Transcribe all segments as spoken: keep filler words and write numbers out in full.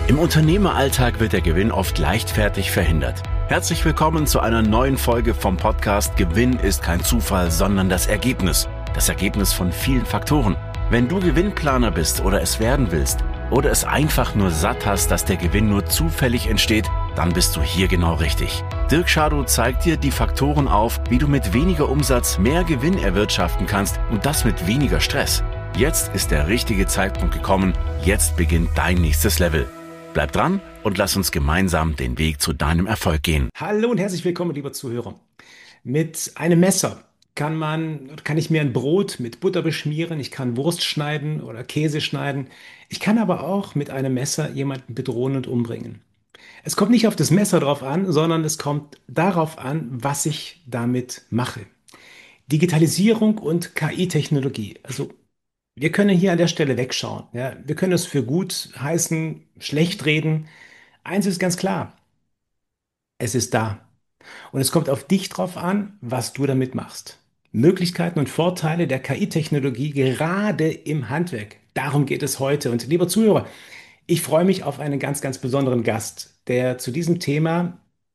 Im Unternehmeralltag wird der Gewinn oft leichtfertig verhindert. Herzlich willkommen zu einer neuen Folge vom Podcast Gewinn ist kein Zufall, sondern das Ergebnis. Das Ergebnis von vielen Faktoren. Wenn du Gewinnplaner bist oder es werden willst oder es einfach nur satt hast, dass der Gewinn nur zufällig entsteht, dann bist du hier genau richtig. Dirk Schadow zeigt dir die Faktoren auf, wie du mit weniger Umsatz mehr Gewinn erwirtschaften kannst und das mit weniger Stress. Jetzt ist der richtige Zeitpunkt gekommen. Jetzt beginnt dein nächstes Level. Bleib dran und lass uns gemeinsam den Weg zu deinem Erfolg gehen. Hallo und herzlich willkommen, lieber Zuhörer. Mit einem Messer kann man, kann ich mir ein Brot mit Butter beschmieren, ich kann Wurst schneiden oder Käse schneiden. Ich kann aber auch mit einem Messer jemanden bedrohen und umbringen. Es kommt nicht auf das Messer drauf an, sondern es kommt darauf an, was ich damit mache. Digitalisierung und K I-Technologie. Also wir können hier an der Stelle wegschauen. Ja, wir können es für gut heißen, schlecht reden. Eins ist ganz klar, es ist da. Und es kommt auf dich drauf an, was du damit machst. Möglichkeiten und Vorteile der K I-Technologie gerade im Handwerk. Darum geht es heute. Und lieber Zuhörer, ich freue mich auf einen ganz, ganz besonderen Gast, der zu diesem Thema,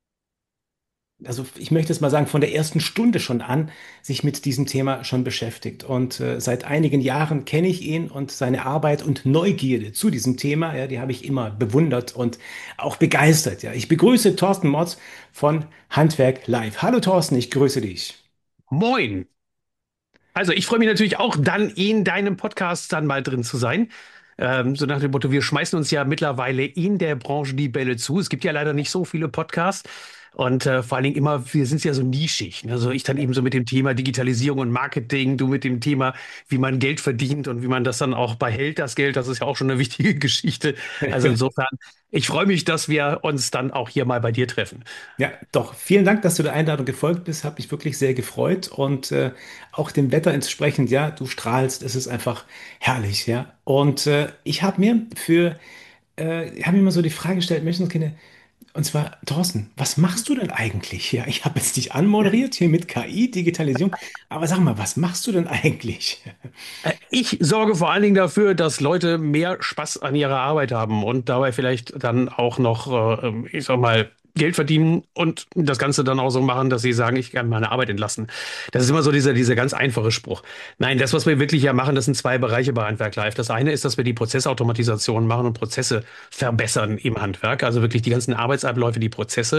also ich möchte es mal sagen, von der ersten Stunde schon an, sich mit diesem Thema schon beschäftigt. Und äh, seit einigen Jahren kenne ich ihn und seine Arbeit und Neugierde zu diesem Thema, ja, die habe ich immer bewundert und auch begeistert. Ja. Ich begrüße Thorsten Motz von Handwerk Live. Hallo Thorsten, ich grüße dich. Moin. Also ich freue mich natürlich auch, dann in deinem Podcast dann mal drin zu sein. Ähm, so nach dem Motto, wir schmeißen uns ja mittlerweile in der Branche die Bälle zu. Es gibt ja leider nicht so viele Podcasts. Und äh, vor allen Dingen immer, wir sind ja so nischig. Ne? Also ich dann eben so mit dem Thema Digitalisierung und Marketing, du mit dem Thema, wie man Geld verdient und wie man das dann auch behält, das Geld. Das ist ja auch schon eine wichtige Geschichte. Also insofern, ich freue mich, dass wir uns dann auch hier mal bei dir treffen. Ja, doch, vielen Dank, dass du der Einladung gefolgt bist. Hat mich wirklich sehr gefreut. Und äh, auch dem Wetter entsprechend, ja, du strahlst, es ist einfach herrlich, ja. Und äh, ich habe mir für, äh, ich habe mir mal so die Frage gestellt, Menschenskinder, und zwar, Thorsten, was machst du denn eigentlich? Ja, ich habe jetzt dich anmoderiert hier mit K I, Digitalisierung, aber sag mal, was machst du denn eigentlich? Äh, Ich sorge vor allen Dingen dafür, dass Leute mehr Spaß an ihrer Arbeit haben und dabei vielleicht dann auch noch, äh, ähm, ich sag mal, Geld verdienen und das Ganze dann auch so machen, dass sie sagen, ich kann meine Arbeit entlassen. Das ist immer so dieser, dieser ganz einfache Spruch. Nein, das, was wir wirklich ja machen, das sind zwei Bereiche bei Handwerk Live. Das eine ist, dass wir die Prozessautomatisation machen und Prozesse verbessern im Handwerk, also wirklich die ganzen Arbeitsabläufe, die Prozesse.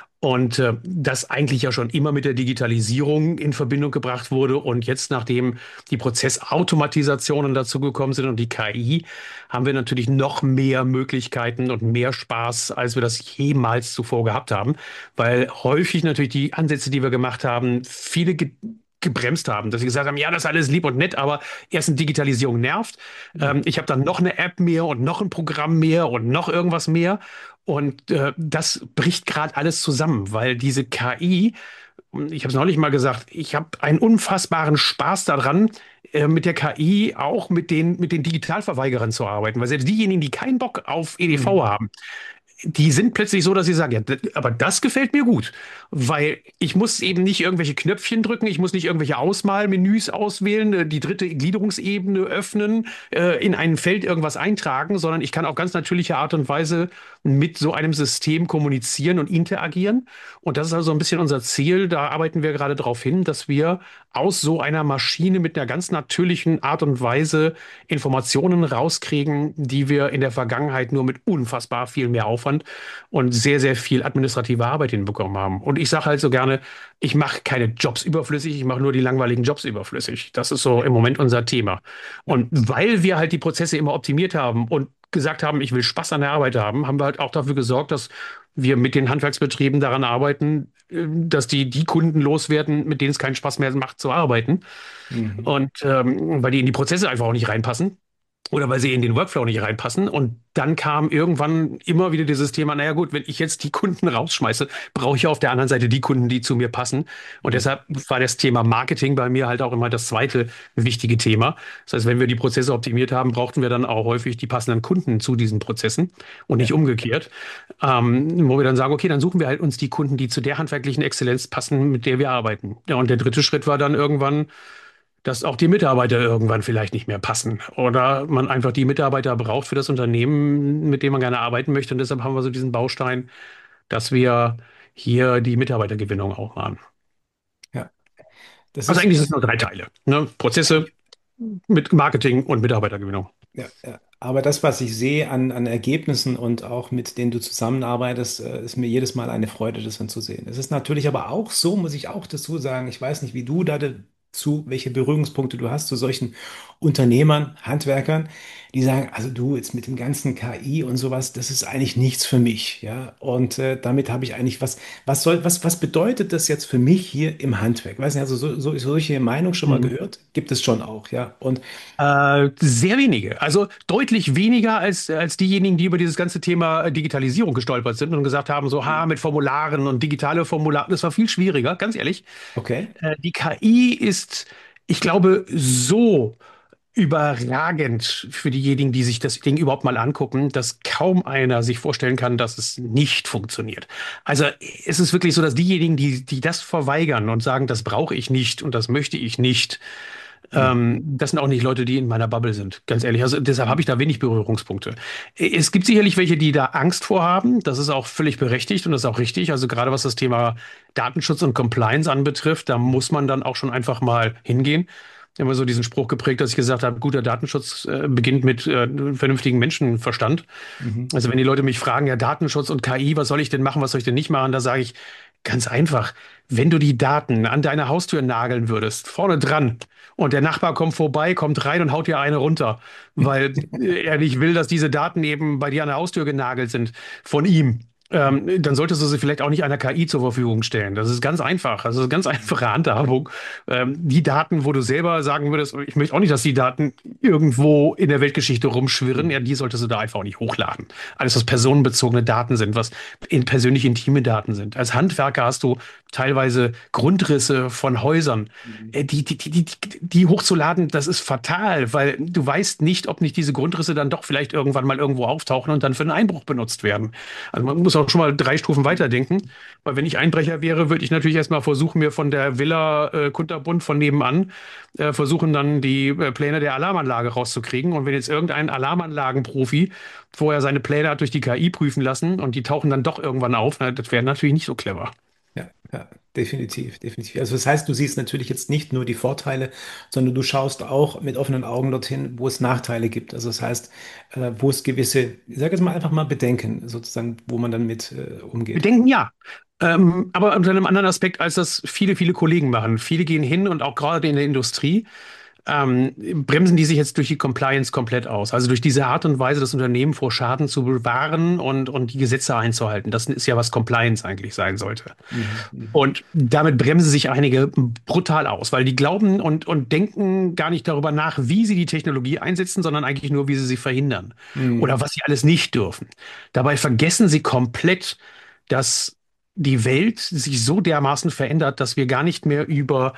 Und äh, das eigentlich ja schon immer mit der Digitalisierung in Verbindung gebracht wurde. Und jetzt, nachdem die Prozessautomatisationen dazugekommen sind und die K I, haben wir natürlich noch mehr Möglichkeiten und mehr Spaß, als wir das jemals zuvor gehabt haben. Weil häufig natürlich die Ansätze, die wir gemacht haben, viele ge gebremst haben, dass sie gesagt haben, ja, das ist alles lieb und nett, aber erstens Digitalisierung nervt. Ähm, ich habe dann noch eine App mehr und noch ein Programm mehr und noch irgendwas mehr. Und äh, das bricht gerade alles zusammen, weil diese K I, ich habe es neulich mal gesagt, ich habe einen unfassbaren Spaß daran, äh, mit der K I auch mit den, mit den Digitalverweigerern zu arbeiten. Weil selbst diejenigen, die keinen Bock auf E D V Mhm. haben, die sind plötzlich so, dass sie sagen, ja, d- aber das gefällt mir gut, weil ich muss eben nicht irgendwelche Knöpfchen drücken, ich muss nicht irgendwelche Ausmalmenüs auswählen, äh, die dritte Gliederungsebene öffnen, äh, in ein Feld irgendwas eintragen, sondern ich kann auf ganz natürliche Art und Weise mit so einem System kommunizieren und interagieren. Und das ist also ein bisschen unser Ziel. Da arbeiten wir gerade darauf hin, dass wir aus so einer Maschine mit einer ganz natürlichen Art und Weise Informationen rauskriegen, die wir in der Vergangenheit nur mit unfassbar viel mehr Aufwand und sehr, sehr viel administrative Arbeit hinbekommen haben. Und ich sage halt so gerne, ich mache keine Jobs überflüssig, ich mache nur die langweiligen Jobs überflüssig. Das ist so Ja, im Moment unser Thema. ja. Und weil wir halt die Prozesse immer optimiert haben und gesagt haben, ich will Spaß an der Arbeit haben, haben wir halt auch dafür gesorgt, dass wir mit den Handwerksbetrieben daran arbeiten, äh, dass die die Kunden loswerden, mit denen es keinen Spaß mehr macht zu arbeiten. Mhm. Und ähm, weil die in die Prozesse einfach auch nicht reinpassen. Oder weil sie in den Workflow nicht reinpassen. Und dann kam irgendwann immer wieder dieses Thema, naja gut, wenn ich jetzt die Kunden rausschmeiße, brauche ich auf der anderen Seite die Kunden, die zu mir passen. Und Mhm. deshalb war das Thema Marketing bei mir halt auch immer das zweite wichtige Thema. Das heißt, wenn wir die Prozesse optimiert haben, brauchten wir dann auch häufig die passenden Kunden zu diesen Prozessen und nicht Ja. umgekehrt. Ähm, wo wir dann sagen, okay, dann suchen wir halt uns die Kunden, die zu der handwerklichen Exzellenz passen, mit der wir arbeiten. Ja, und der dritte Schritt war dann irgendwann, dass auch die Mitarbeiter irgendwann vielleicht nicht mehr passen oder man einfach die Mitarbeiter braucht für das Unternehmen, mit dem man gerne arbeiten möchte. Und deshalb haben wir so diesen Baustein, dass wir hier die Mitarbeitergewinnung auch machen. Ja, das Also ist, eigentlich sind es nur drei Teile, ne? Prozesse mit Marketing und Mitarbeitergewinnung. ja, ja. Aber das, was ich sehe an, an Ergebnissen und auch mit denen du zusammenarbeitest, äh, ist mir jedes Mal eine Freude, das dann zu sehen. Es ist natürlich aber auch so, muss ich auch dazu sagen, ich weiß nicht, wie du da dazu, welche Berührungspunkte du hast zu solchen Unternehmern, Handwerkern, die sagen, also du jetzt mit dem ganzen K I und sowas, das ist eigentlich nichts für mich, ja. Und äh, damit habe ich eigentlich was, was soll, was, was bedeutet das jetzt für mich hier im Handwerk? Weiß nicht, also so, so, solche Meinung schon mal Mhm. gehört? Gibt es schon auch, ja. Und Äh, sehr wenige, also deutlich weniger als, als diejenigen, die über dieses ganze Thema Digitalisierung gestolpert sind und gesagt haben, so, ha, mit Formularen und digitale Formulare, das war viel schwieriger, ganz ehrlich. okay. Äh, die K I ist, ich glaube, so überragend für diejenigen, die sich das Ding überhaupt mal angucken, dass kaum einer sich vorstellen kann, dass es nicht funktioniert. Also es ist wirklich so, dass diejenigen, die, die das verweigern und sagen, das brauche ich nicht und das möchte ich nicht, Mhm. ähm, das sind auch nicht Leute, die in meiner Bubble sind, ganz ehrlich. Also deshalb habe ich Mhm. da wenig Berührungspunkte. Es gibt sicherlich welche, die da Angst vorhaben. Das ist auch völlig berechtigt und das ist auch richtig. Also gerade was das Thema Datenschutz und Compliance anbetrifft, da muss man dann auch schon einfach mal hingehen. Ich habe immer so diesen Spruch geprägt, dass ich gesagt habe, guter Datenschutz äh, beginnt mit äh, vernünftigem Menschenverstand. Mhm. Also wenn die Leute mich fragen, ja, Datenschutz und K I, was soll ich denn machen, was soll ich denn nicht machen, da sage ich ganz einfach, wenn du die Daten an deine Haustür nageln würdest, vorne dran, und der Nachbar kommt vorbei, kommt rein und haut dir eine runter, weil er nicht will, dass diese Daten eben bei dir an der Haustür genagelt sind von ihm. Ähm, dann solltest du sie vielleicht auch nicht einer K I zur Verfügung stellen. Das ist ganz einfach. Also eine ganz einfache Handhabung. Ähm, die Daten, wo du selber sagen würdest, ich möchte auch nicht, dass die Daten irgendwo in der Weltgeschichte rumschwirren, ja, die solltest du da einfach auch nicht hochladen. Alles, was personenbezogene Daten sind, was in persönlich intime Daten sind. Als Handwerker hast du teilweise Grundrisse von Häusern. Mhm. Äh, Die, die, die, die, die hochzuladen, das ist fatal, weil du weißt nicht, ob nicht diese Grundrisse dann doch vielleicht irgendwann mal irgendwo auftauchen und dann für einen Einbruch benutzt werden. Also man muss auch schon mal drei Stufen weiterdenken, weil wenn ich Einbrecher wäre, würde ich natürlich erstmal versuchen, mir von der Villa äh, Kunterbund von nebenan äh, versuchen dann die äh, Pläne der Alarmanlage rauszukriegen. Und wenn jetzt irgendein Alarmanlagenprofi vorher seine Pläne hat durch die K I prüfen lassen und die tauchen dann doch irgendwann auf, na, das wäre natürlich nicht so clever. Ja, ja, definitiv, definitiv. Also das heißt, du siehst natürlich jetzt nicht nur die Vorteile, sondern du schaust auch mit offenen Augen dorthin, wo es Nachteile gibt. Also das heißt, äh, wo es gewisse, ich sage jetzt mal einfach mal Bedenken sozusagen, wo man dann mit äh, Wir umgeht. denken ja. Ähm, aber unter einem anderen Aspekt, als das viele, viele Kollegen machen. Viele gehen hin und auch gerade in der Industrie ähm, bremsen die sich jetzt durch die Compliance komplett aus. Also durch diese Art und Weise, das Unternehmen vor Schaden zu bewahren und, und die Gesetze einzuhalten. Das ist ja, was Compliance eigentlich sein sollte. Mhm, mhm, Und damit bremsen sich einige brutal aus, weil die glauben und, und denken gar nicht darüber nach, wie sie die Technologie einsetzen, sondern eigentlich nur, wie sie sie verhindern oder mhm, was sie alles nicht dürfen. Dabei vergessen sie komplett, dass die Welt sich so dermaßen verändert, dass wir gar nicht mehr über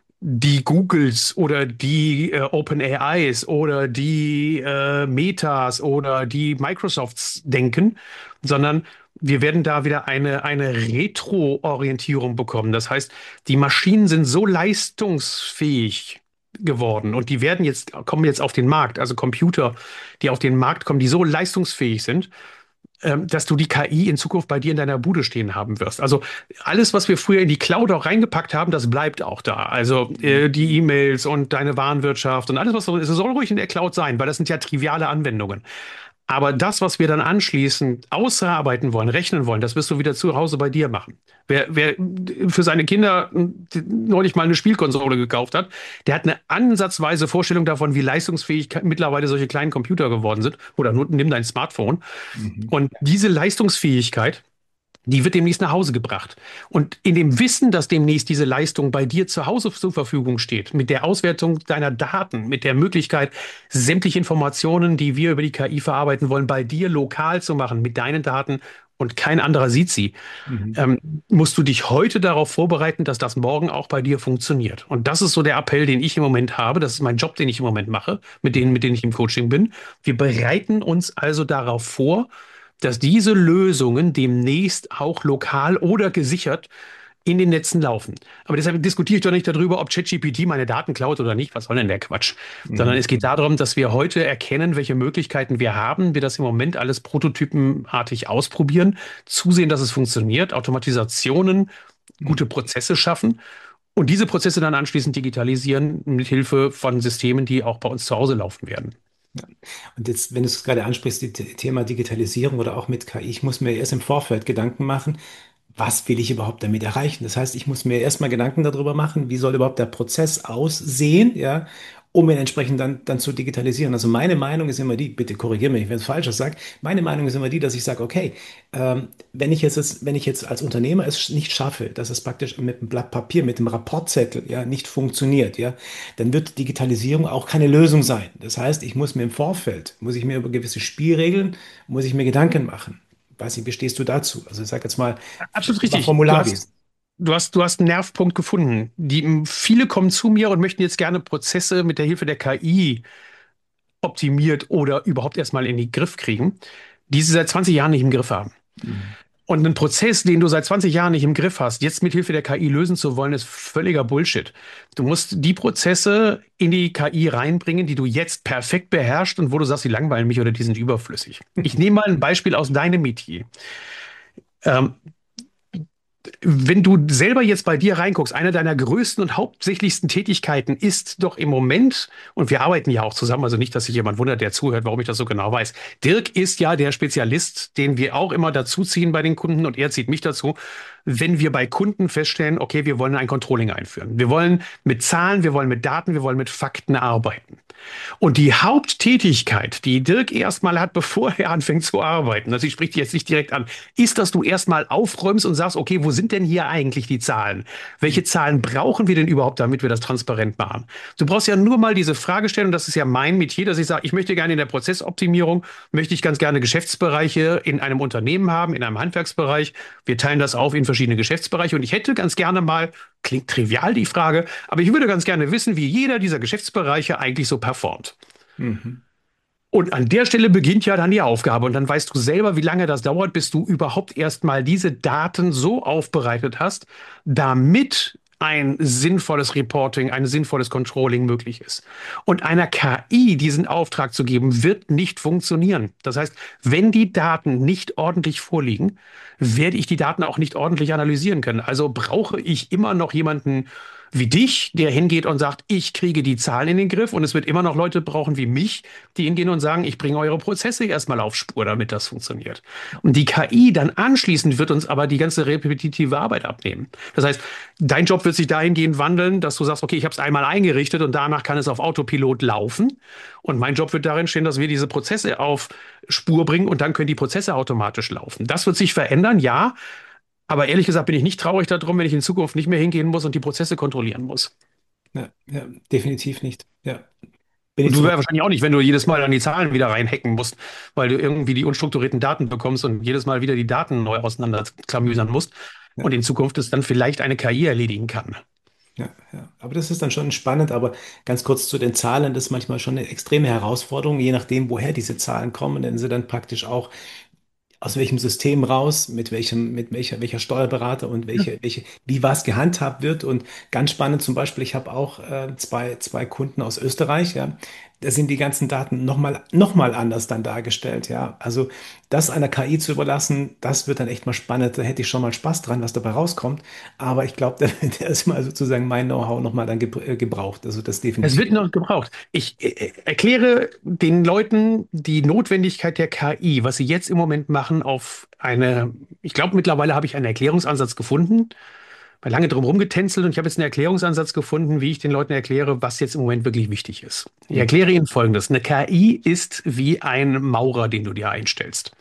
die Googles oder die äh, OpenAIs oder die äh, Metas oder die Microsofts denken, sondern wir werden da wieder eine, eine Retro-Orientierung bekommen. Das heißt, die Maschinen sind so leistungsfähig geworden und die werden jetzt, kommen jetzt auf den Markt, also Computer, die auf den Markt kommen, die so leistungsfähig sind, ähm, dass du die K I in Zukunft bei dir in deiner Bude stehen haben wirst. Also alles, was wir früher in die Cloud auch reingepackt haben, das bleibt auch da. Also mhm, äh, die E-Mails und deine Warenwirtschaft und alles, was so ist, soll ruhig in der Cloud sein, weil das sind ja triviale Anwendungen. Aber das, was wir dann anschließend ausarbeiten wollen, rechnen wollen, das wirst du wieder zu Hause bei dir machen. Wer, wer für seine Kinder neulich mal eine Spielkonsole gekauft hat, der hat eine ansatzweise Vorstellung davon, wie leistungsfähig mittlerweile solche kleinen Computer geworden sind. Oder nur nimm dein Smartphone. mhm, Und diese Leistungsfähigkeit, die wird demnächst nach Hause gebracht. Und in dem Wissen, dass demnächst diese Leistung bei dir zu Hause zur Verfügung steht, mit der Auswertung deiner Daten, mit der Möglichkeit, sämtliche Informationen, die wir über die K I verarbeiten wollen, bei dir lokal zu machen, mit deinen Daten und kein anderer sieht sie, mhm, ähm, musst du dich heute darauf vorbereiten, dass das morgen auch bei dir funktioniert. Und das ist so der Appell, den ich im Moment habe. Das ist mein Job, den ich im Moment mache, mit denen, mit denen ich im Coaching bin. Wir bereiten uns also darauf vor, dass diese Lösungen demnächst auch lokal oder gesichert in den Netzen laufen. Aber deshalb diskutiere ich doch nicht darüber, ob ChatGPT meine Daten klaut oder nicht. Was soll denn der Quatsch? Sondern Mhm. es geht darum, dass wir heute erkennen, welche Möglichkeiten wir haben, wir das im Moment alles prototypenartig ausprobieren, zusehen, dass es funktioniert, Automatisationen, gute Mhm. Prozesse schaffen und diese Prozesse dann anschließend digitalisieren mit Hilfe von Systemen, die auch bei uns zu Hause laufen werden. Ja. Und jetzt, wenn du es gerade ansprichst, die The- Thema Digitalisierung oder auch mit K I, ich muss mir erst im Vorfeld Gedanken machen, was will ich überhaupt damit erreichen? Das heißt, ich muss mir erstmal Gedanken darüber machen, wie soll überhaupt der Prozess aussehen, ja, um ihn entsprechend dann, dann zu digitalisieren. Also meine Meinung ist immer die, bitte korrigiere mich, wenn ich es Falsches sage, meine Meinung ist immer die, dass ich sage, okay, ähm, wenn ich jetzt, wenn ich jetzt als Unternehmer es nicht schaffe, dass es praktisch mit einem Blatt Papier, mit einem Rapportzettel, ja, nicht funktioniert, ja, dann wird Digitalisierung auch keine Lösung sein. Das heißt, ich muss mir im Vorfeld, muss ich mir über gewisse Spielregeln, muss ich mir Gedanken machen. Weiß nicht, wie stehst du dazu? Also ich sage jetzt mal, Absolut Thema richtig. Du Formular. hast, du hast, du hast einen Nervpunkt gefunden. Die, viele kommen zu mir und möchten jetzt gerne Prozesse mit der Hilfe der K I optimiert oder überhaupt erstmal in den Griff kriegen, die sie seit zwanzig Jahren nicht im Griff haben. Mhm. Und einen Prozess, den du seit zwanzig Jahren nicht im Griff hast, jetzt mit Hilfe der K I lösen zu wollen, ist völliger Bullshit. Du musst die Prozesse in die K I reinbringen, die du jetzt perfekt beherrschst und wo du sagst, die langweilen mich oder die sind überflüssig. Ich nehme mal ein Beispiel aus deinem Metier. Ähm, Wenn du selber jetzt bei dir reinguckst, eine deiner größten und hauptsächlichsten Tätigkeiten ist doch im Moment, und wir arbeiten ja auch zusammen, also nicht, dass sich jemand wundert, der zuhört, warum ich das so genau weiß. Dirk ist ja der Spezialist, den wir auch immer dazuziehen bei den Kunden und er zieht mich dazu, wenn wir bei Kunden feststellen, okay, wir wollen ein Controlling einführen. Wir wollen mit Zahlen, wir wollen mit Daten, wir wollen mit Fakten arbeiten. Und die Haupttätigkeit, die Dirk erstmal hat, bevor er anfängt zu arbeiten, also ich spreche dich jetzt nicht direkt an, ist, dass du erstmal aufräumst und sagst, okay, wo sind denn hier eigentlich die Zahlen? Welche Zahlen brauchen wir denn überhaupt, damit wir das transparent machen? Du brauchst ja nur mal diese Frage stellen, und das ist ja mein Metier, dass ich sage, ich möchte gerne in der Prozessoptimierung, möchte ich ganz gerne Geschäftsbereiche in einem Unternehmen haben, in einem Handwerksbereich. Wir teilen das auf in verschiedene Geschäftsbereiche und ich hätte ganz gerne mal, klingt trivial die Frage, aber ich würde ganz gerne wissen, wie jeder dieser Geschäftsbereiche eigentlich so performt. Mhm. Und an der Stelle beginnt ja dann die Aufgabe. Und dann weißt du selber, wie lange das dauert, bis du überhaupt erstmal diese Daten so aufbereitet hast, damit ein sinnvolles Reporting, ein sinnvolles Controlling möglich ist. Und einer K I diesen Auftrag zu geben, wird nicht funktionieren. Das heißt, wenn die Daten nicht ordentlich vorliegen, werde ich die Daten auch nicht ordentlich analysieren können. Also brauche ich immer noch jemanden wie dich, der hingeht und sagt, ich kriege die Zahlen in den Griff. Und es wird immer noch Leute brauchen wie mich, die hingehen und sagen, ich bringe eure Prozesse erstmal auf Spur, damit das funktioniert. Und die K I dann anschließend wird uns aber die ganze repetitive Arbeit abnehmen. Das heißt, dein Job wird sich dahingehend wandeln, dass du sagst, okay, ich habe es einmal eingerichtet und danach kann es auf Autopilot laufen. Und mein Job wird darin stehen, dass wir diese Prozesse auf Spur bringen und dann können die Prozesse automatisch laufen. Das wird sich verändern, ja. Aber ehrlich gesagt bin ich nicht traurig darum, wenn ich in Zukunft nicht mehr hingehen muss und die Prozesse kontrollieren muss. Ja, ja, definitiv nicht. Ja, bin ich Und du zu wär wahrscheinlich auch nicht, wenn du jedes Mal dann die Zahlen wieder reinhacken musst, weil du irgendwie die unstrukturierten Daten bekommst und jedes Mal wieder die Daten neu auseinanderklamüsern musst ja, und in Zukunft es dann vielleicht eine K I erledigen kann. ja, ja. Aber das ist dann schon spannend. Aber ganz kurz zu den Zahlen, das ist manchmal schon eine extreme Herausforderung, je nachdem, woher diese Zahlen kommen, denn sie dann praktisch auch aus welchem System raus, mit welchem, mit welcher, welcher Steuerberater und welche, welche, wie was gehandhabt wird. Und ganz spannend zum Beispiel, ich habe auch äh, zwei, zwei Kunden aus Österreich, ja. Da sind die ganzen Daten nochmal, noch mal anders dann dargestellt, ja. Also das einer K I zu überlassen, das wird dann echt mal spannend. Da hätte ich schon mal Spaß dran, was dabei rauskommt. Aber ich glaube, der, der ist mal sozusagen mein Know-how nochmal dann gebr- äh, gebraucht. Also das Es definitiv. wird noch gebraucht. Ich äh, erkläre den Leuten die Notwendigkeit der K I, was sie jetzt im Moment machen, auf eine, ich glaube, mittlerweile habe ich einen Erklärungsansatz gefunden. War lange drum rumgetänzelt und ich habe jetzt einen Erklärungsansatz gefunden, wie ich den Leuten erkläre, was jetzt im Moment wirklich wichtig ist. Ich Hm. erkläre Ihnen Folgendes. Eine K I ist wie ein Maurer, den du dir einstellst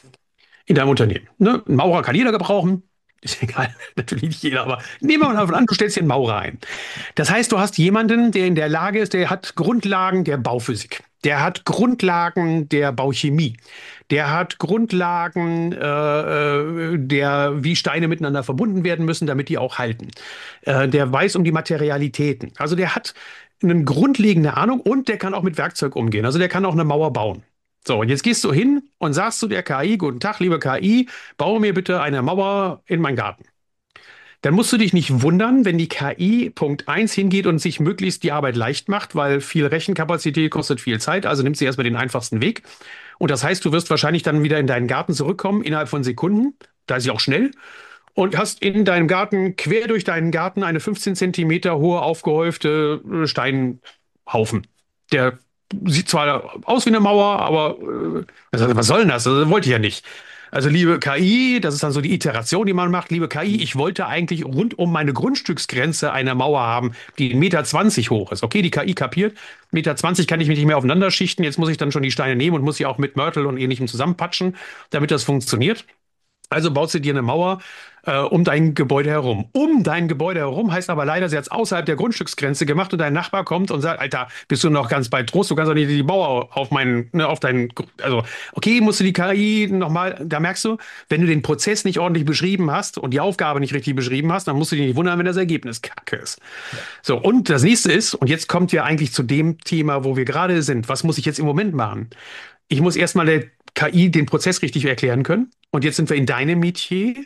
in deinem Unternehmen. Ne? Ein Maurer kann jeder gebrauchen. Ist egal, natürlich nicht jeder, aber nehmen wir mal davon an, du stellst dir einen Maurer ein. Das heißt, du hast jemanden, der in der Lage ist, der hat Grundlagen der Bauphysik, der hat Grundlagen der Bauchemie, der hat Grundlagen äh, äh, der, wie Steine miteinander verbunden werden müssen, damit die auch halten. Äh, der weiß um die Materialitäten. Also der hat eine grundlegende Ahnung und der kann auch mit Werkzeug umgehen. Also der kann auch eine Mauer bauen. So, und jetzt gehst du hin und sagst zu der K I, guten Tag, liebe K I, baue mir bitte eine Mauer in meinen Garten. Dann musst du dich nicht wundern, wenn die K I Punkt eins hingeht und sich möglichst die Arbeit leicht macht, weil viel Rechenkapazität kostet viel Zeit. Also nimmst du erstmal den einfachsten Weg. Und das heißt, du wirst wahrscheinlich dann wieder in deinen Garten zurückkommen innerhalb von Sekunden. Da ist sie auch schnell. Und hast in deinem Garten, quer durch deinen Garten, eine fünfzehn Zentimeter hohe aufgehäufte äh, Steinhaufen. Der sieht zwar aus wie eine Mauer, aber äh, was was soll denn das? Das wollte ich ja nicht. Also liebe K I, das ist dann so die Iteration, die man macht. Liebe K I, ich wollte eigentlich rund um meine Grundstücksgrenze eine Mauer haben, die eins Komma zwanzig Meter hoch ist. Okay, die K I kapiert. eins Komma zwanzig Meter kann ich mich nicht mehr aufeinander schichten. Jetzt muss ich dann schon die Steine nehmen und muss sie auch mit Mörtel und ähnlichem zusammenpatschen, damit das funktioniert. Also baust du dir eine Mauer äh, um dein Gebäude herum. Um dein Gebäude herum heißt aber leider, sie hat es außerhalb der Grundstücksgrenze gemacht und dein Nachbar kommt und sagt, Alter, bist du noch ganz bei Trost, du kannst doch nicht die Mauer auf meinen, ne, auf deinen, also okay, musst du die K I nochmal, da merkst du, wenn du den Prozess nicht ordentlich beschrieben hast und die Aufgabe nicht richtig beschrieben hast, dann musst du dich nicht wundern, wenn das Ergebnis kacke ist. Ja. So, und das nächste ist, und jetzt kommt ja eigentlich zu dem Thema, wo wir gerade sind, was muss ich jetzt im Moment machen? Ich muss erstmal der K I den Prozess richtig erklären können. Und jetzt sind wir in deinem Metier.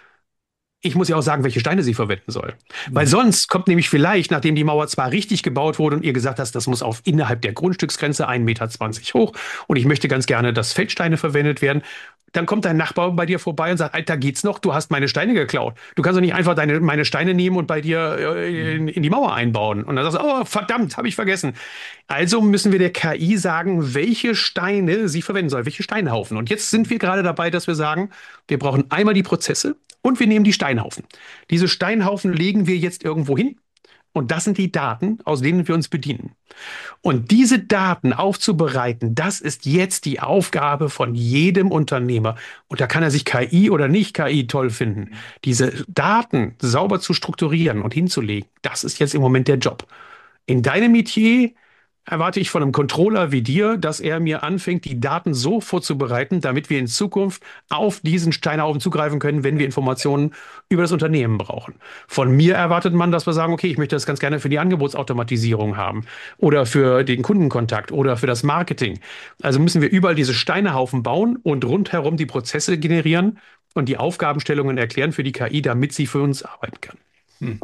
Ich muss ja auch sagen, welche Steine sie verwenden soll. Weil Mhm. sonst kommt nämlich vielleicht, nachdem die Mauer zwar richtig gebaut wurde und ihr gesagt hast, das muss auf innerhalb der Grundstücksgrenze ein Meter zwanzig hoch und ich möchte ganz gerne, dass Feldsteine verwendet werden, dann kommt dein Nachbar bei dir vorbei und sagt, Alter, geht's noch? Du hast meine Steine geklaut. Du kannst doch nicht einfach deine, meine Steine nehmen und bei dir äh, Mhm. in, in die Mauer einbauen. Und dann sagst du, oh, verdammt, habe ich vergessen. Also müssen wir der K I sagen, welche Steine sie verwenden soll, welche Steinhaufen. Und jetzt sind wir gerade dabei, dass wir sagen, wir brauchen einmal die Prozesse und wir nehmen die Steinhaufen. Diese Steinhaufen legen wir jetzt irgendwo hin. Und das sind die Daten, aus denen wir uns bedienen. Und diese Daten aufzubereiten, das ist jetzt die Aufgabe von jedem Unternehmer. Und da kann er sich K I oder nicht K I toll finden. Diese Daten sauber zu strukturieren und hinzulegen, das ist jetzt im Moment der Job. In deinem Metier erwarte ich von einem Controller wie dir, dass er mir anfängt, die Daten so vorzubereiten, damit wir in Zukunft auf diesen Steinhaufen zugreifen können, wenn wir Informationen über das Unternehmen brauchen. Von mir erwartet man, dass wir sagen, okay, ich möchte das ganz gerne für die Angebotsautomatisierung haben oder für den Kundenkontakt oder für das Marketing. Also müssen wir überall diese Steinehaufen bauen und rundherum die Prozesse generieren und die Aufgabenstellungen erklären für die K I, damit sie für uns arbeiten kann. Hm.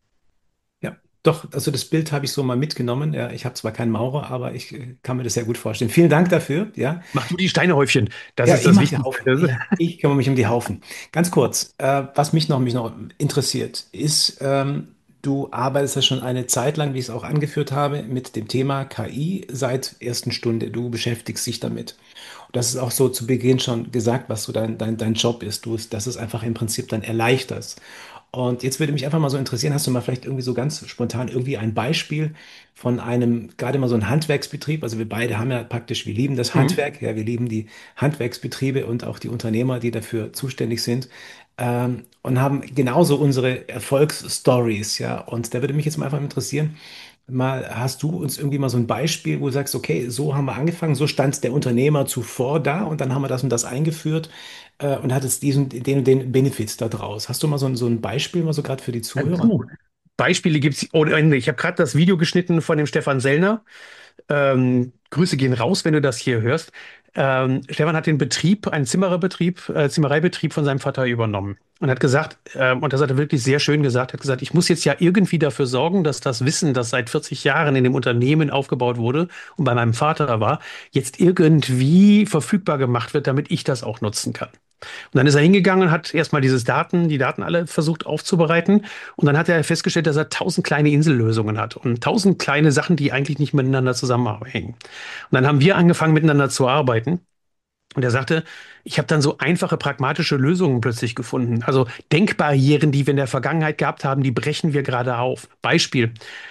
Ja, doch, also das Bild habe ich so mal mitgenommen. Ja, ich habe zwar keinen Maurer, aber ich äh, kann mir das sehr gut vorstellen. Vielen Dank dafür. Ja, Mach du die Steinehäufchen. Das ja, ist ich das mache die Wichtigste. Haufen. Ich, ich kümmere mich um die Haufen. Ganz kurz, äh, was mich noch, mich noch interessiert, ist, ähm, du arbeitest ja schon eine Zeit lang, wie ich es auch angeführt habe, mit dem Thema K I seit ersten Stunde. Du beschäftigst dich damit. Und das ist auch so zu Beginn schon gesagt, was so dein, dein, dein Job ist. Du, es- dass es einfach im Prinzip dann erleichterst. Und jetzt würde mich einfach mal so interessieren, hast du mal vielleicht irgendwie so ganz spontan irgendwie ein Beispiel von einem, gerade mal so ein Handwerksbetrieb? Also wir beide haben ja praktisch, wir lieben das Mhm. Handwerk, ja, wir lieben die Handwerksbetriebe und auch die Unternehmer, die dafür zuständig sind, ähm, und haben genauso unsere Erfolgsstories, ja. Und da würde mich jetzt mal einfach interessieren, mal, hast du uns irgendwie mal so ein Beispiel, wo du sagst, okay, so haben wir angefangen, so stand der Unternehmer zuvor da und dann haben wir das und das eingeführt, äh, und hat es diesen, den und den Benefit da draus. Hast du mal so ein, so ein Beispiel, mal so gerade für die Ja, Zuhörer? puh. Beispiele gibt es ohne Ende. Ich habe gerade das Video geschnitten von dem Stefan Sellner. Ähm, Grüße gehen raus, wenn du das hier hörst. Ähm, Stefan hat den Betrieb, einen Zimmererbetrieb, äh, Zimmereibetrieb von seinem Vater übernommen und hat gesagt, ähm, und das hat er wirklich sehr schön gesagt, hat gesagt, ich muss jetzt ja irgendwie dafür sorgen, dass das Wissen, das seit vierzig Jahren in dem Unternehmen aufgebaut wurde und bei meinem Vater war, jetzt irgendwie verfügbar gemacht wird, damit ich das auch nutzen kann. Und dann ist er hingegangen und hat erstmal dieses Daten, die Daten alle versucht aufzubereiten. Und dann hat er festgestellt, dass er tausend kleine Insellösungen hat und tausend kleine Sachen, die eigentlich nicht miteinander zusammenhängen. Und dann haben wir angefangen, miteinander zu arbeiten. Und er sagte, ich habe dann so einfache, pragmatische Lösungen plötzlich gefunden. Also Denkbarrieren, die wir in der Vergangenheit gehabt haben, die brechen wir gerade auf. Beispiel,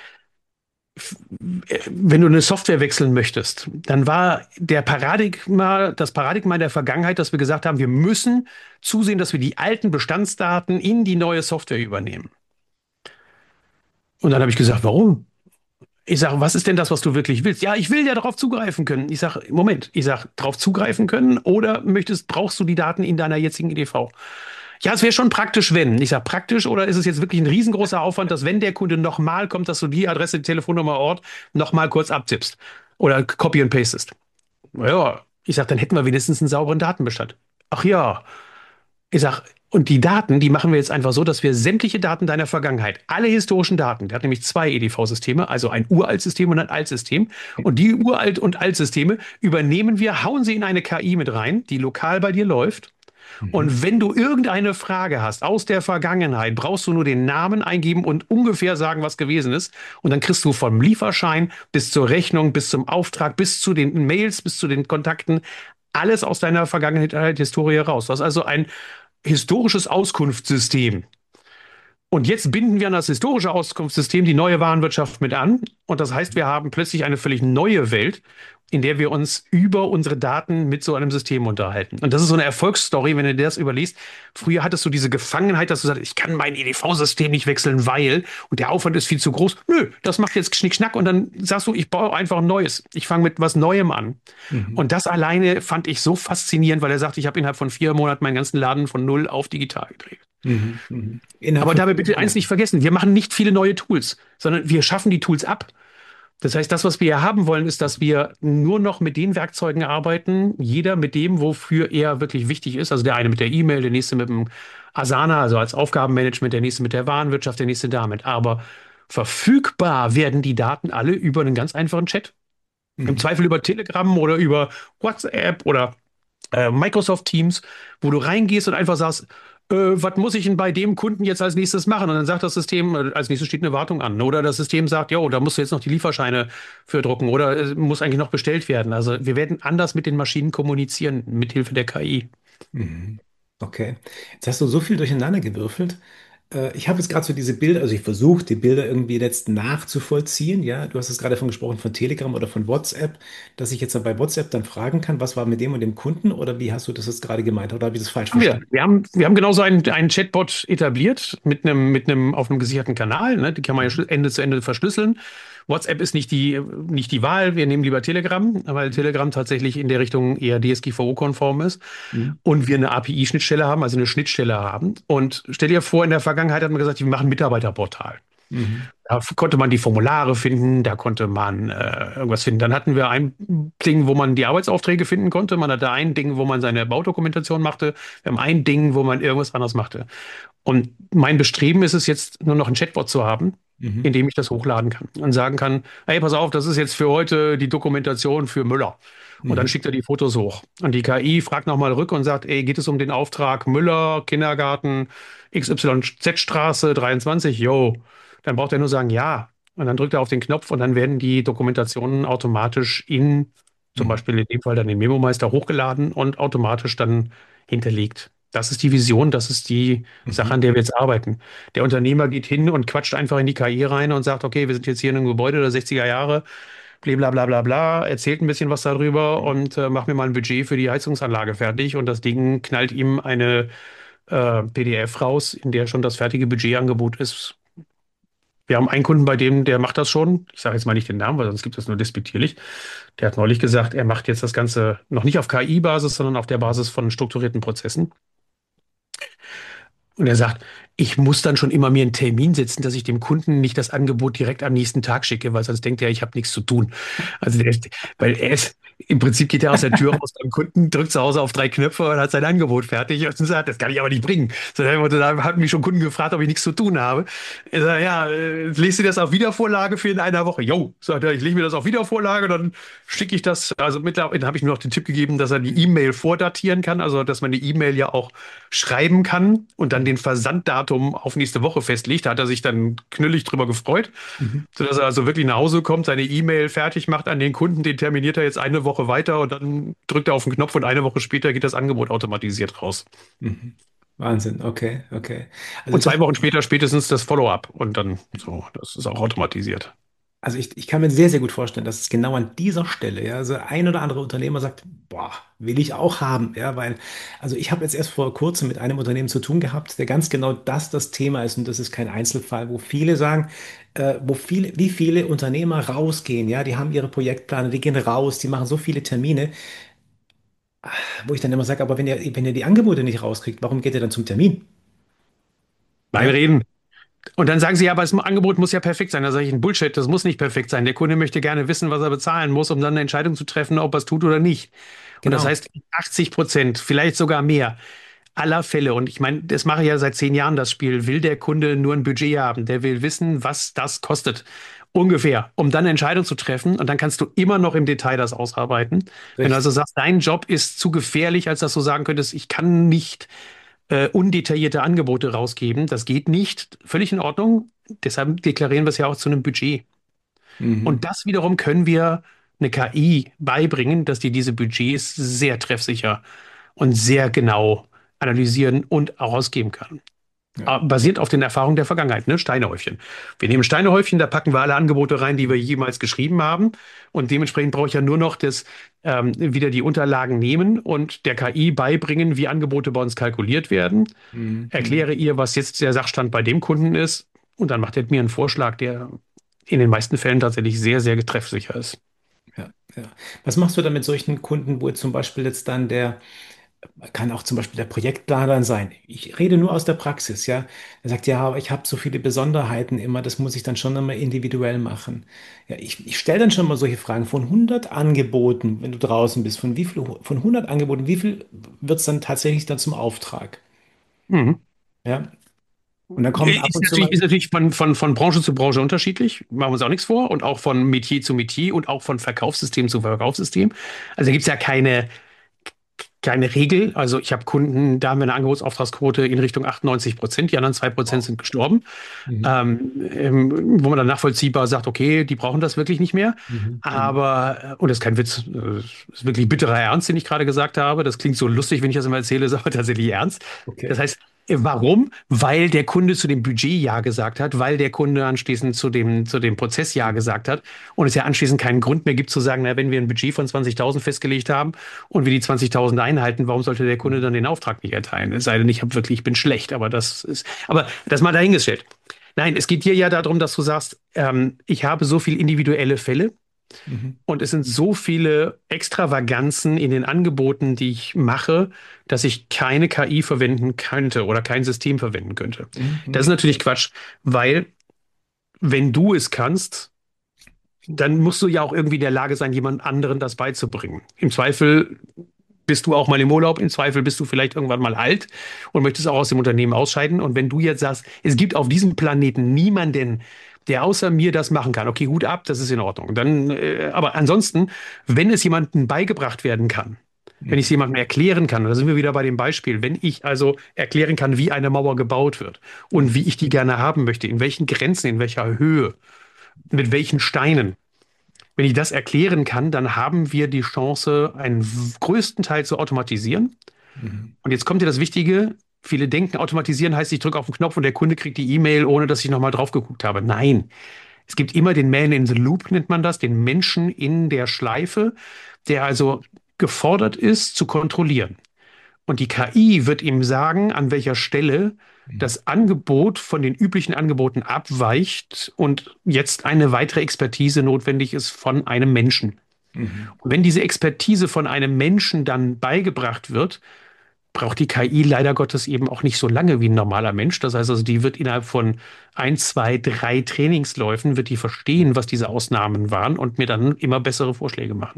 wenn du eine Software wechseln möchtest, dann war der Paradigma, das Paradigma in der Vergangenheit, dass wir gesagt haben, wir müssen zusehen, dass wir die alten Bestandsdaten in die neue Software übernehmen. Und dann habe ich gesagt, warum? Ich sage, was ist denn das, was du wirklich willst? Ja, ich will ja darauf zugreifen können. Ich sage, Moment, ich sage, darauf zugreifen können oder möchtest, brauchst du die Daten in deiner jetzigen E D V? Ja, es wäre schon praktisch, wenn. Ich sage, praktisch oder ist es jetzt wirklich ein riesengroßer Aufwand, dass wenn der Kunde nochmal kommt, dass du die Adresse, die Telefonnummer, Ort nochmal kurz abtippst oder copy and pastest? Ja, ich sage, dann hätten wir wenigstens einen sauberen Datenbestand. Ach ja, ich sage, Und die Daten, die machen wir jetzt einfach so, dass wir sämtliche Daten deiner Vergangenheit, alle historischen Daten, der hat nämlich zwei E D V-Systeme, also ein Uraltsystem und ein Altsystem. Und die Uralt- und Altsysteme übernehmen wir, hauen sie in eine K I mit rein, die lokal bei dir läuft. Mhm. Und wenn du irgendeine Frage hast aus der Vergangenheit, brauchst du nur den Namen eingeben und ungefähr sagen, was gewesen ist. Und dann kriegst du vom Lieferschein bis zur Rechnung, bis zum Auftrag, bis zu den Mails, bis zu den Kontakten, alles aus deiner Vergangenheit, Historie raus. Du hast also ein historisches Auskunftssystem. Und jetzt binden wir an das historische Auskunftssystem die neue Warenwirtschaft mit an. Und das heißt, wir haben plötzlich eine völlig neue Welt, in der wir uns über unsere Daten mit so einem System unterhalten. Und das ist so eine Erfolgsstory, wenn du dir das überliest. Früher hattest du diese Gefangenheit, dass du sagst, ich kann mein E D V-System nicht wechseln, weil, und der Aufwand ist viel zu groß. Nö, das macht jetzt Schnick-Schnack und dann sagst du, ich baue einfach ein neues. Ich fange mit was Neuem an. Mhm. Und das alleine fand ich so faszinierend, weil er sagt, ich habe innerhalb von vier Monaten meinen ganzen Laden von null auf digital gedreht. Mhm. Mhm. Innerhalb Aber von dabei vier bitte eins nicht Monaten. vergessen, wir machen nicht viele neue Tools, sondern wir schaffen die Tools ab. Das heißt, das, was wir ja haben wollen, ist, dass wir nur noch mit den Werkzeugen arbeiten, jeder mit dem, wofür er wirklich wichtig ist. Also der eine mit der E-Mail, der nächste mit dem Asana, also als Aufgabenmanagement, der nächste mit der Warenwirtschaft, der nächste damit. Aber verfügbar werden die Daten alle über einen ganz einfachen Chat. Im Mhm. Zweifel über Telegram oder über WhatsApp oder äh, Microsoft Teams, wo du reingehst und einfach sagst, äh, was muss ich denn bei dem Kunden jetzt als nächstes machen? Und dann sagt das System, äh, als nächstes steht eine Wartung an. Oder das System sagt, jo, da musst du jetzt noch die Lieferscheine für drucken oder äh, muss eigentlich noch bestellt werden. Also wir werden anders mit den Maschinen kommunizieren, mithilfe der K I. Mhm. Okay. Jetzt hast du so viel durcheinander gewürfelt. Äh, Ich habe jetzt gerade so diese Bilder, also ich versuche die Bilder irgendwie jetzt nachzuvollziehen. Ja, du hast es gerade von gesprochen von Telegram oder von WhatsApp, dass ich jetzt dann bei WhatsApp dann fragen kann, was war mit dem und dem Kunden oder wie hast du das jetzt gerade gemeint oder habe ich das falsch Haben wir. verstanden? Wir haben, wir haben genauso einen, einen Chatbot etabliert mit einem, mit einem auf einem gesicherten Kanal. Ne? Die kann man ja Mhm. schl- Ende zu Ende verschlüsseln. WhatsApp ist nicht die, nicht die Wahl. Wir nehmen lieber Telegram, weil Telegram tatsächlich in der Richtung eher D S G V O-konform ist. Mhm. Und wir eine A P I-Schnittstelle haben, also eine Schnittstelle haben. Und stell dir vor, in der Vergangenheit hat man gesagt, wir machen ein Mitarbeiterportal. Mhm. Da konnte man die Formulare finden, da konnte man äh, irgendwas finden. Dann hatten wir ein Ding, wo man die Arbeitsaufträge finden konnte. Man hatte ein Ding, wo man seine Baudokumentation machte. Wir haben ein Ding, wo man irgendwas anderes machte. Und mein Bestreben ist es jetzt, nur noch ein Chatbot zu haben, in Mhm. dem ich das hochladen kann und sagen kann, hey, pass auf, das ist jetzt für heute die Dokumentation für Müller. Und dann Mhm. schickt er die Fotos hoch. Und die K I fragt nochmal rück und sagt, ey, geht es um den Auftrag Müller, Kindergarten, X Y Z-Straße dreiundzwanzig? Jo. Dann braucht er nur sagen, ja. Und dann drückt er auf den Knopf und dann werden die Dokumentationen automatisch in, zum Mhm. Beispiel in dem Fall dann den Memo-Meister hochgeladen und automatisch dann hinterlegt. Das ist die Vision, das ist die Sache, Mhm. an der wir jetzt arbeiten. Der Unternehmer geht hin und quatscht einfach in die K I rein und sagt, okay, wir sind jetzt hier in einem Gebäude der sechziger Jahre, bla bla bla bla, erzählt ein bisschen was darüber und äh, macht mir mal ein Budget für die Heizungsanlage fertig und das Ding knallt ihm eine äh, P D F raus, in der schon das fertige Budgetangebot ist. Wir haben einen Kunden bei dem, der macht das schon. Ich sage jetzt mal nicht den Namen, weil sonst gibt es nur despektierlich. Der hat neulich gesagt, er macht jetzt das Ganze noch nicht auf K I-Basis, sondern auf der Basis von strukturierten Prozessen. Und er sagt, ich muss dann schon immer mir einen Termin setzen, dass ich dem Kunden nicht das Angebot direkt am nächsten Tag schicke, weil sonst denkt er, ich habe nichts zu tun. Also der ist, weil er ist, im Prinzip geht er aus der Tür raus beim Kunden, drückt zu Hause auf drei Knöpfe und hat sein Angebot fertig und sagt, das kann ich aber nicht bringen. So, da haben mich schon Kunden gefragt, ob ich nichts zu tun habe. Er sagt, ja, äh, legst du das auf Wiedervorlage für in einer Woche? Jo, sagt er, ich lege mir das auf Wiedervorlage, dann schicke ich das. Also mittlerweile habe ich mir noch den Tipp gegeben, dass er die E-Mail vordatieren kann, also dass man die E-Mail ja auch schreiben kann und dann den Versanddatum auf nächste Woche festlegt. Da hat er sich dann knüllig drüber gefreut, Mhm. sodass er also wirklich nach Hause kommt, seine E-Mail fertig macht an den Kunden, den terminiert er jetzt eine Woche weiter und dann drückt er auf den Knopf und eine Woche später geht das Angebot automatisiert raus. Mhm. Wahnsinn, okay, okay. Also Und das zwei Wochen später spätestens das Follow-up und dann so, das ist auch automatisiert. Also ich, ich kann mir sehr, sehr gut vorstellen, dass es genau an dieser Stelle, ja, also ein oder andere Unternehmer sagt, boah, will ich auch haben, ja, weil, also ich habe jetzt erst vor kurzem mit einem Unternehmen zu tun gehabt, der ganz genau das das Thema ist und das ist kein Einzelfall, wo viele sagen, äh, wo viele, wie viele Unternehmer rausgehen, ja, die haben ihre Projektpläne, die gehen raus, die machen so viele Termine, wo ich dann immer sage, aber wenn ihr, wenn ihr die Angebote nicht rauskriegt, warum geht ihr dann zum Termin? Beim Ja, Reden. Und dann sagen sie, ja, aber das Angebot muss ja perfekt sein. Da sage ich, ein Bullshit, das muss nicht perfekt sein. Der Kunde möchte gerne wissen, was er bezahlen muss, um dann eine Entscheidung zu treffen, ob er es tut oder nicht. Und das genau. heißt, achtzig Prozent, vielleicht sogar mehr, aller Fälle, und ich meine, das mache ich ja seit zehn Jahren, das Spiel, will der Kunde nur ein Budget haben, der will wissen, was das kostet. Ungefähr, um dann eine Entscheidung zu treffen, und dann kannst du immer noch im Detail das ausarbeiten. Wenn du also Richtig. sagst, dein Job ist zu gefährlich, als dass du sagen könntest, ich kann nicht äh, undetaillierte Angebote rausgeben, das geht nicht, völlig in Ordnung. Deshalb deklarieren wir es ja auch zu einem Budget. Und Mhm. das wiederum können wir eine K I beibringen, dass die diese Budgets sehr treffsicher und sehr genau analysieren und auch ausgeben kann. Ja. Ah, basiert auf den Erfahrungen der Vergangenheit, ne? Steinehäufchen. Wir nehmen Steinehäufchen, da packen wir alle Angebote rein, die wir jemals geschrieben haben. Und dementsprechend brauche ich ja nur noch das, ähm, wieder die Unterlagen nehmen und der K I beibringen, wie Angebote bei uns kalkuliert werden. Mhm. Mhm. Erkläre ihr, was jetzt der Sachstand bei dem Kunden ist. Und dann macht er mir einen Vorschlag, der in den meisten Fällen tatsächlich sehr, sehr treffsicher ist. Ja, ja. Was machst du dann mit solchen Kunden, wo jetzt zum Beispiel jetzt dann der, kann auch zum Beispiel der Projektplaner sein. Ich rede nur aus der Praxis, ja. Er sagt, ja, aber ich habe so viele Besonderheiten immer, das muss ich dann schon immer individuell machen. Ja, ich, ich stelle dann schon mal solche Fragen. Von hundert Angeboten, wenn du draußen bist, von wie viel, von hundert Angeboten, wie viel wird es dann tatsächlich dann zum Auftrag? Mhm. Ja. Und dann kommt ab Ist und zu natürlich, mal, ist natürlich von, von, von Branche zu Branche unterschiedlich, machen wir uns auch nichts vor, und auch von Metier zu Metier und auch von Verkaufssystem zu Verkaufssystem. Also da gibt es ja keine, keine Regel. Also ich habe Kunden, da haben wir eine Angebotsauftragsquote in Richtung achtundneunzig Prozent, die anderen zwei Prozent wow. sind gestorben, Mhm. ähm, ähm, wo man dann nachvollziehbar sagt, okay, die brauchen das wirklich nicht mehr. Mhm. Mhm. Aber, äh, und das ist kein Witz, äh, das ist wirklich bitterer Ernst, den ich gerade gesagt habe. Das klingt so lustig, wenn ich das immer erzähle, ist aber tatsächlich ernst. Das Okay. heißt, äh, warum? Weil der Kunde zu dem Budget Ja gesagt hat, weil der Kunde anschließend zu dem, zu dem Prozess Ja gesagt hat und es ja anschließend keinen Grund mehr gibt zu sagen, na, wenn wir ein Budget von zwanzigtausend festgelegt haben und wir die zwanzigtausend einhalten, warum sollte der Kunde dann den Auftrag nicht erteilen? Es sei denn, ich habe wirklich, ich bin schlecht, aber das ist, aber das mal dahingestellt. Nein, es geht dir ja darum, dass du sagst, ähm, ich habe so viele individuelle Fälle Mhm. und es sind so viele Extravaganzen in den Angeboten, die ich mache, dass ich keine K I verwenden könnte oder kein System verwenden könnte. Mhm. Das ist Mhm. natürlich Quatsch, weil wenn du es kannst, dann musst du ja auch irgendwie in der Lage sein, jemand anderen das beizubringen. Im Zweifel bist du auch mal im Urlaub, im Zweifel bist du vielleicht irgendwann mal alt und möchtest auch aus dem Unternehmen ausscheiden. Und wenn du jetzt sagst, es gibt auf diesem Planeten niemanden, der außer mir das machen kann, okay, Hut ab, das ist in Ordnung. Dann, äh, aber ansonsten, wenn es jemandem beigebracht werden kann, wenn ich es Mhm. jemandem erklären kann, und da sind wir wieder bei dem Beispiel, wenn ich also erklären kann, wie eine Mauer gebaut wird und Mhm. wie ich die gerne haben möchte, in welchen Grenzen, in welcher Höhe, mit welchen Steinen, wenn ich das erklären kann, dann haben wir die Chance, einen w- größten Teil zu automatisieren. Mhm. Und jetzt kommt ja das Wichtige. Viele denken, automatisieren heißt, ich drücke auf den Knopf und der Kunde kriegt die E-Mail, ohne dass ich nochmal drauf geguckt habe. Nein, es gibt immer den Man in the Loop, nennt man das, den Menschen in der Schleife, der also gefordert ist, zu kontrollieren. Und die K I wird ihm sagen, an welcher Stelle Mhm. das Angebot von den üblichen Angeboten abweicht und jetzt eine weitere Expertise notwendig ist von einem Menschen. Mhm. Und wenn diese Expertise von einem Menschen dann beigebracht wird, braucht die K I leider Gottes eben auch nicht so lange wie ein normaler Mensch. Das heißt also, die wird innerhalb von ein, zwei, drei Trainingsläufen, wird die verstehen, was diese Ausnahmen waren und mir dann immer bessere Vorschläge machen.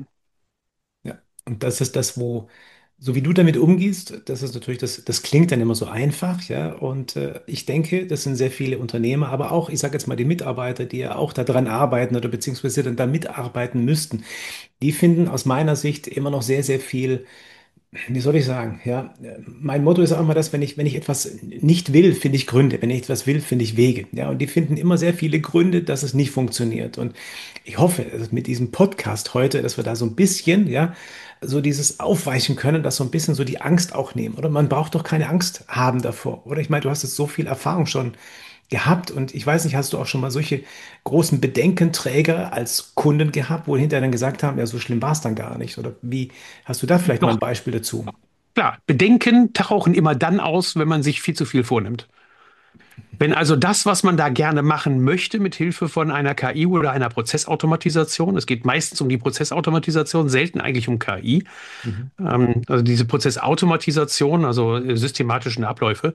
Ja, und das ist das, wo, so wie du damit umgehst, das ist natürlich, das, das klingt dann immer so einfach, ja. Und äh, ich denke, das sind sehr viele Unternehmer, aber auch, ich sage jetzt mal, die Mitarbeiter, die ja auch daran arbeiten oder beziehungsweise dann da mitarbeiten müssten, die finden aus meiner Sicht immer noch sehr, sehr viel. Wie soll ich sagen? Ja, mein Motto ist auch immer das, wenn ich, wenn ich etwas nicht will, finde ich Gründe. Wenn ich etwas will, finde ich Wege. Ja, und die finden immer sehr viele Gründe, dass es nicht funktioniert. Und ich hoffe, dass mit diesem Podcast heute, dass wir da so ein bisschen, ja, so dieses aufweichen können, dass so ein bisschen so die Angst auch nehmen. Oder man braucht doch keine Angst haben davor. Oder ich meine, du hast jetzt so viel Erfahrung schon gehabt und ich weiß nicht, hast du auch schon mal solche großen Bedenkenträger als Kunden gehabt, wo hinterher dann gesagt haben, ja, so schlimm war es dann gar nicht? Oder wie hast du da vielleicht mal ein Doch, Beispiel dazu? klar, Bedenken tauchen immer dann aus, wenn man sich viel zu viel vornimmt. Wenn also das, was man da gerne machen möchte, mit Hilfe von einer K I oder einer Prozessautomatisation, es geht meistens um die Prozessautomatisation, selten eigentlich um K I, Mhm. ähm, also diese Prozessautomatisation, also äh, systematischen Abläufe,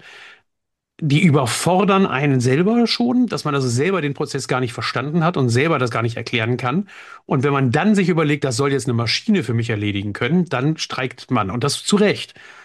die überfordern einen selber schon, dass man also selber den Prozess gar nicht verstanden hat und selber das gar nicht erklären kann. Und wenn man dann sich überlegt, das soll jetzt eine Maschine für mich erledigen können, dann streikt man und das zu Recht.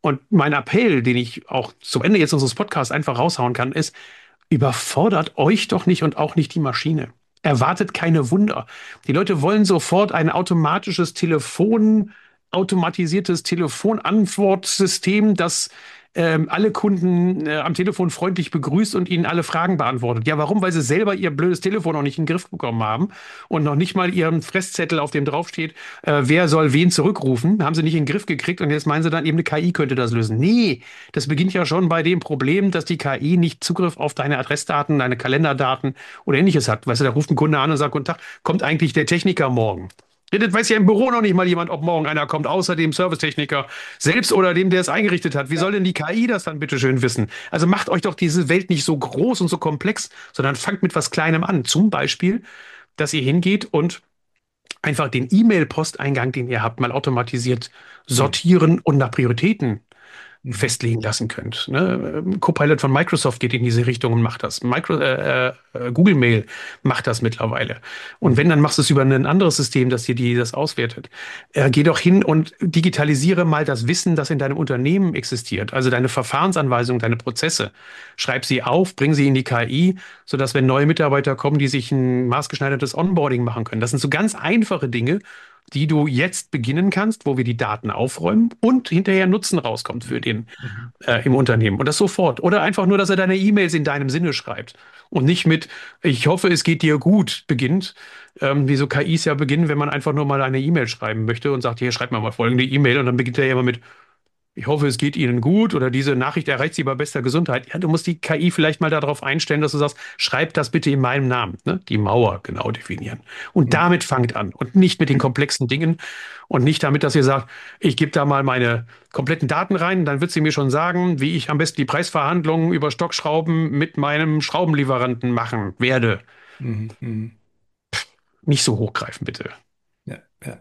Und mein Appell, den ich auch zum Ende jetzt unseres Podcasts einfach raushauen kann, ist, überfordert euch doch nicht und auch nicht die Maschine. Erwartet keine Wunder. Die Leute wollen sofort ein automatisches Telefon, automatisiertes Telefonantwortsystem, das ähm, alle Kunden äh, am Telefon freundlich begrüßt und ihnen alle Fragen beantwortet. Ja, warum? Weil sie selber ihr blödes Telefon noch nicht in den Griff bekommen haben und noch nicht mal ihren Fresszettel, auf dem draufsteht, äh, wer soll wen zurückrufen, haben sie nicht in den Griff gekriegt und jetzt meinen sie dann eben, eine K I könnte das lösen. Nee, das beginnt ja schon bei dem Problem, dass die K I nicht Zugriff auf deine Adressdaten, deine Kalenderdaten oder ähnliches hat. Weißt du, da ruft ein Kunde an und sagt, guten Tag, kommt eigentlich der Techniker morgen? Ja, das weiß ja im Büro noch nicht mal jemand, ob morgen einer kommt, außer dem Servicetechniker selbst oder dem, der es eingerichtet hat. Wie soll denn die K I das dann bitte schön wissen? Also macht euch doch diese Welt nicht so groß und so komplex, sondern fangt mit was Kleinem an. Zum Beispiel, dass ihr hingeht und einfach den E-Mail-Posteingang, den ihr habt, mal automatisiert Hm. sortieren und nach Prioritäten Mhm. festlegen lassen könnt. Ne? Copilot von Microsoft geht in diese Richtung und macht das. Micro, äh, äh, Google Mail macht das mittlerweile. Und wenn, Mhm. dann machst du es über ein anderes System, das dir die, das auswertet. Äh, geh doch hin und digitalisiere mal das Wissen, das in deinem Unternehmen existiert. Also deine Verfahrensanweisungen, deine Prozesse. Schreib sie auf, bring sie in die K I, sodass, wenn neue Mitarbeiter kommen, die sich ein maßgeschneidertes Onboarding machen können. Das sind so ganz einfache Dinge, die du jetzt beginnen kannst, wo wir die Daten aufräumen und hinterher Nutzen rauskommt für den Mhm. äh, im Unternehmen. Und das sofort. Oder einfach nur, dass er deine E-Mails in deinem Sinne schreibt und nicht mit ich hoffe, es geht dir gut beginnt, ähm, wie so K Is ja beginnen, wenn man einfach nur mal eine E-Mail schreiben möchte und sagt, hier, schreib mir mal folgende E-Mail und dann beginnt er ja immer mit ich hoffe, es geht Ihnen gut oder diese Nachricht erreicht Sie bei bester Gesundheit. Ja, du musst die K I vielleicht mal darauf einstellen, dass du sagst, schreib das bitte in meinem Namen, ne? Die Mauer genau definieren. Und Mhm. damit fangt an und nicht mit den komplexen Dingen und nicht damit, dass ihr sagt, ich gebe da mal meine kompletten Daten rein, dann wird sie mir schon sagen, wie ich am besten die Preisverhandlungen über Stockschrauben mit meinem Schraubenlieferanten machen werde. Mhm. Mhm. Nicht so hochgreifen, bitte. Ja, ja.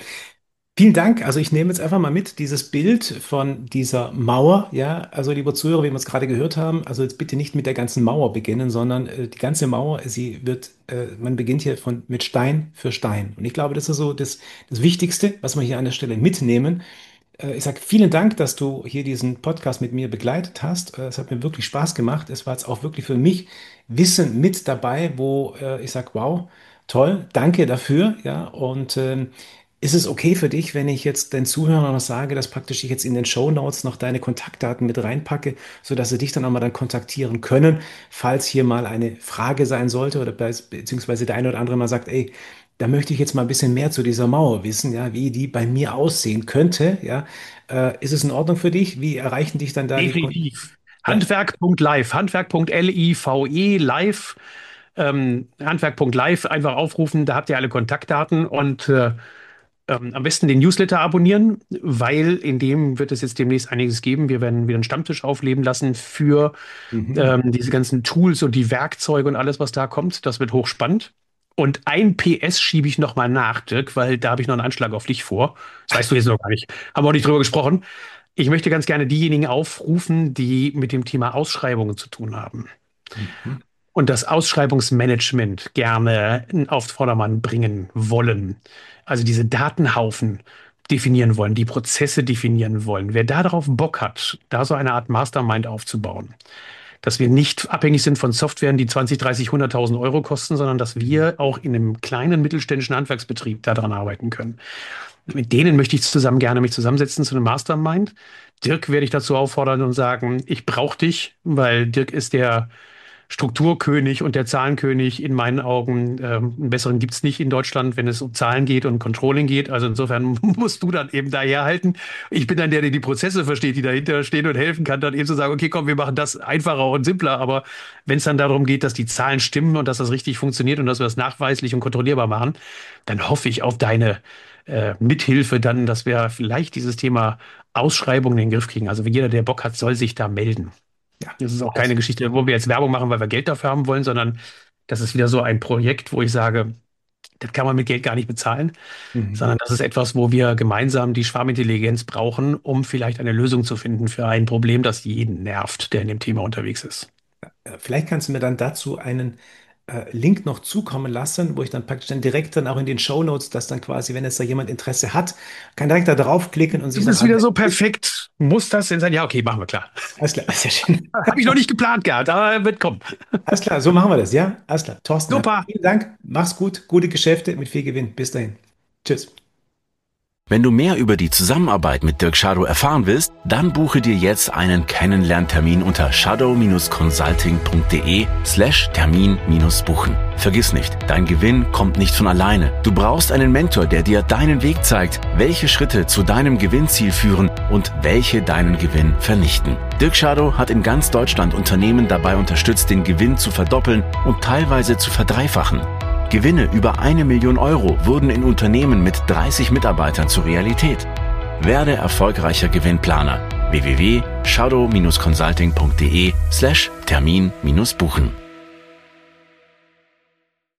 Vielen Dank. Also ich nehme jetzt einfach mal mit dieses Bild von dieser Mauer. Ja, also lieber Zuhörer, wie wir es gerade gehört haben, also jetzt bitte nicht mit der ganzen Mauer beginnen, sondern äh, die ganze Mauer, sie wird, äh, man beginnt hier von mit Stein für Stein. Und ich glaube, das ist so das, das Wichtigste, was wir hier an der Stelle mitnehmen. Äh, Ich sage vielen Dank, dass du hier diesen Podcast mit mir begleitet hast. Äh, Es hat mir wirklich Spaß gemacht. Es war jetzt auch wirklich für mich Wissen mit dabei, wo äh, ich sage, wow, toll, danke dafür. Ja, und ähm, ist es okay für dich, wenn ich jetzt den Zuhörern noch sage, dass praktisch ich jetzt in den Shownotes noch deine Kontaktdaten mit reinpacke, sodass sie dich dann auch mal dann kontaktieren können, falls hier mal eine Frage sein sollte oder be beziehungsweise der eine oder andere mal sagt, ey, da möchte ich jetzt mal ein bisschen mehr zu dieser Mauer wissen, ja, wie die bei mir aussehen könnte, ja. Äh, ist es in Ordnung für dich? Wie erreichen dich dann da die Kon Definitiv. Ja? Handwerk.live, Handwerk.live, live, ähm, Handwerk.live einfach aufrufen, da habt ihr alle Kontaktdaten und äh, ähm, am besten den Newsletter abonnieren, weil in dem wird es jetzt demnächst einiges geben. Wir werden wieder einen Stammtisch aufleben lassen für Mhm. ähm, diese ganzen Tools und die Werkzeuge und alles, was da kommt. Das wird hochspannend. Und ein P S schiebe ich noch mal nach, Dirk, weil da habe ich noch einen Anschlag auf dich vor. Das weißt du jetzt noch gar nicht. Haben wir auch nicht drüber gesprochen. Ich möchte ganz gerne diejenigen aufrufen, die mit dem Thema Ausschreibungen zu tun haben Mhm. und das Ausschreibungsmanagement gerne auf Vordermann bringen wollen. Also diese Datenhaufen definieren wollen, die Prozesse definieren wollen. Wer da darauf Bock hat, da so eine Art Mastermind aufzubauen, dass wir nicht abhängig sind von Softwaren, die zwanzig, dreißig, hunderttausend Euro kosten, sondern dass Mhm. wir auch in einem kleinen mittelständischen Handwerksbetrieb daran arbeiten können. Mit denen möchte ich zusammen gerne mich zusammensetzen zu einem Mastermind. Dirk werde ich dazu auffordern und sagen, ich brauche dich, weil Dirk ist der Strukturkönig und der Zahlenkönig in meinen Augen. Ähm, einen besseren gibt es nicht in Deutschland, wenn es um Zahlen geht und Controlling geht. Also insofern musst du dann eben daherhalten. Ich bin dann der, der die Prozesse versteht, die dahinter stehen und helfen kann, dann eben zu sagen, okay, komm, wir machen das einfacher und simpler. Aber wenn es dann darum geht, dass die Zahlen stimmen und dass das richtig funktioniert und dass wir das nachweislich und kontrollierbar machen, dann hoffe ich auf deine äh, Mithilfe dann, dass wir vielleicht dieses Thema Ausschreibungen in den Griff kriegen. Also jeder, der Bock hat, soll sich da melden. Ja, Das ist auch keine auf, Geschichte, wo wir jetzt Werbung machen, weil wir Geld dafür haben wollen, sondern das ist wieder so ein Projekt, wo ich sage, das kann man mit Geld gar nicht bezahlen, mhm. sondern das ist etwas, wo wir gemeinsam die Schwarmintelligenz brauchen, um vielleicht eine Lösung zu finden für ein Problem, das jeden nervt, der in dem Thema unterwegs ist. Äh, Vielleicht kannst du mir dann dazu einen äh, Link noch zukommen lassen, wo ich dann praktisch dann direkt dann auch in den Shownotes, dass dann quasi, wenn jetzt da jemand Interesse hat, kann direkt da draufklicken und sich Das dann ist wieder so anmelden. perfekt. Muss das denn sein? Ja, okay, machen wir, klar. Alles klar, sehr schön. Habe ich noch nicht geplant gehabt, aber wird kommen. Alles klar, so machen wir das, ja? Alles klar. Thorsten, Super. vielen Dank. Mach's gut. Gute Geschäfte mit viel Gewinn. Bis dahin. Tschüss. Wenn du mehr über die Zusammenarbeit mit Dirk Schadow erfahren willst, dann buche dir jetzt einen Kennenlerntermin unter shadow-consulting.de slash Termin minus buchen. Vergiss nicht, dein Gewinn kommt nicht von alleine. Du brauchst einen Mentor, der dir deinen Weg zeigt, welche Schritte zu deinem Gewinnziel führen und welche deinen Gewinn vernichten. Dirk Schadow hat in ganz Deutschland Unternehmen dabei unterstützt, den Gewinn zu verdoppeln und teilweise zu verdreifachen. Gewinne über eine Million Euro wurden in Unternehmen mit dreißig Mitarbeitern zur Realität. Werde erfolgreicher Gewinnplaner. w w w punkt shadow-consulting.de slash Termin minus buchen.